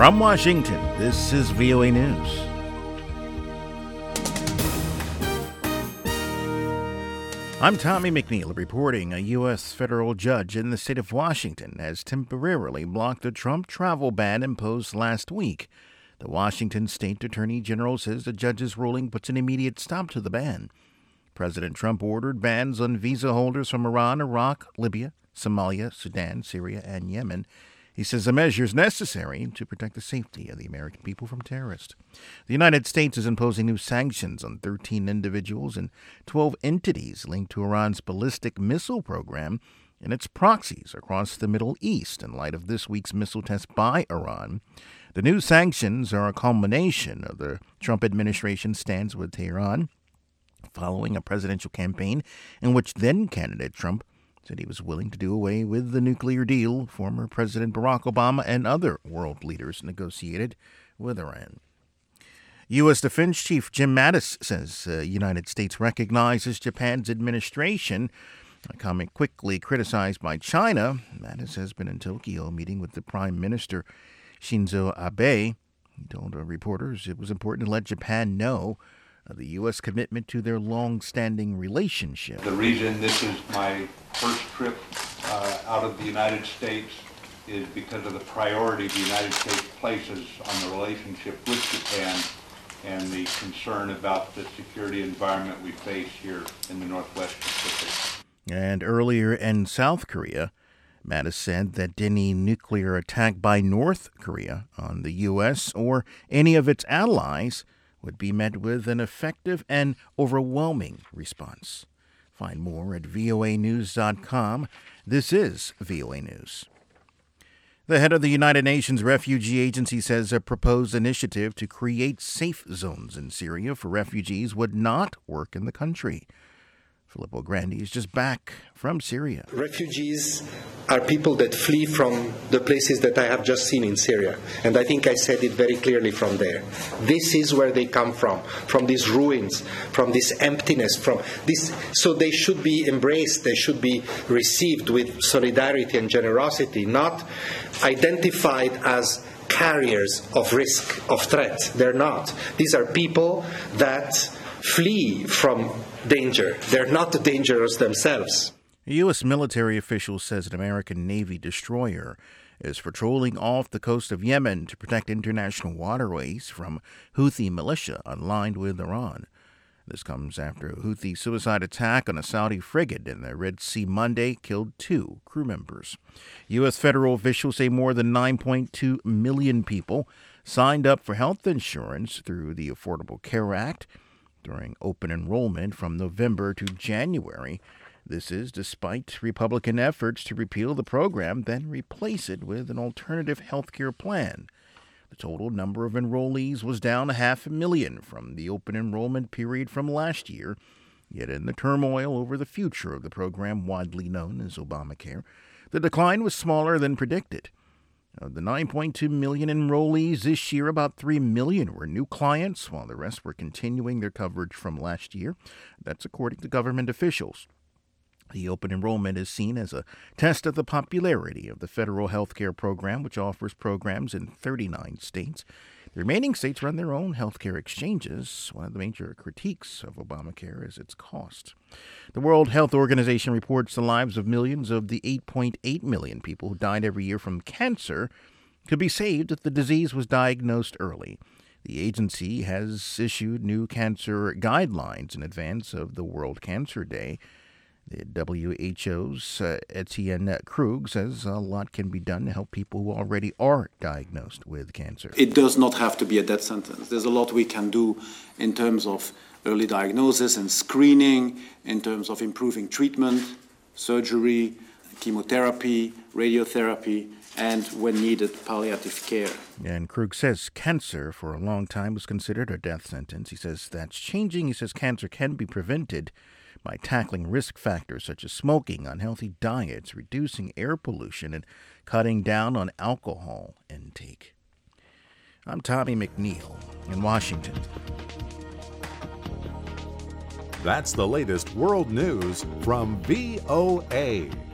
From Washington, this is VOA News. I'm Tommy McNeil reporting. A U.S. federal judge in the state of Washington has temporarily blocked a Trump travel ban imposed last week. The Washington State Attorney General says the judge's ruling puts an immediate stop to the ban. President Trump ordered bans on visa holders from Iran, Iraq, Libya, Somalia, Sudan, Syria, and Yemen. He says the measure is necessary to protect the safety of the American people from terrorists. The United States is imposing new sanctions on 13 individuals and 12 entities linked to Iran's ballistic missile program and its proxies across the Middle East in light of this week's missile test by Iran. The new sanctions are a culmination of the Trump administration's stance with Tehran following a presidential campaign in which then-candidate Trump said he was willing to do away with the nuclear deal former President Barack Obama and other world leaders negotiated with Iran. U.S. Defense Chief Jim Mattis says the United States recognizes Japan's administration, a comment quickly criticized by China. Mattis has been in Tokyo meeting with the Prime Minister Shinzo Abe. He told reporters it was important to let Japan know the U.S. commitment to their long-standing relationship. The reason this is my first trip out of the United States is because of the priority the United States places on the relationship with Japan and the concern about the security environment we face here in the Northwest Pacific. And earlier in South Korea, Mattis said that any nuclear attack by North Korea on the U.S. or any of its allies would be met with an effective and overwhelming response. Find more at voanews.com. This is VOA News. The head of the United Nations Refugee Agency says a proposed initiative to create safe zones in Syria for refugees would not work in the country. Filippo Grandi is just back from Syria. Refugees are people that flee from the places that I have just seen in Syria. And I think I said it very clearly from there. This is where they come from these ruins, from this emptiness, from this. So they should be embraced, they should be received with solidarity and generosity, not identified as carriers of risk, of threat. They're not. These are people that flee from danger. They're not dangerous themselves. A U.S. military official says an American Navy destroyer is patrolling off the coast of Yemen to protect international waterways from Houthi militia aligned with Iran. This comes after a Houthi suicide attack on a Saudi frigate in the Red Sea Monday killed 2 crew members. U.S. federal officials say more than 9.2 million people signed up for health insurance through the Affordable Care Act during open enrollment from November to January. This is despite Republican efforts to repeal the program, then replace it with an alternative health care plan. The total number of enrollees was down 500,000 from the open enrollment period from last year. Yet in the turmoil over the future of the program, widely known as Obamacare, the decline was smaller than predicted. Of the 9.2 million enrollees this year, about 3 million were new clients, while the rest were continuing their coverage from last year. That's according to government officials. The open enrollment is seen as a test of the popularity of the federal health care program, which offers programs in 39 states. The remaining states run their own health care exchanges. One of the major critiques of Obamacare is its cost. The World Health Organization reports the lives of millions of the 8.8 million people who died every year from cancer could be saved if the disease was diagnosed early. The agency has issued new cancer guidelines in advance of the World Cancer Day. The WHO's Etienne Krug says a lot can be done to help people who already are diagnosed with cancer. It does not have to be a death sentence. There's a lot we can do in terms of early diagnosis and screening, in terms of improving treatment, surgery, chemotherapy, radiotherapy, and, when needed, palliative care. And Krug says cancer for a long time was considered a death sentence. He says that's changing. He says cancer can be prevented by tackling risk factors such as smoking, unhealthy diets, reducing air pollution, and cutting down on alcohol intake. I'm Tommy McNeil in Washington. That's the latest world news from VOA.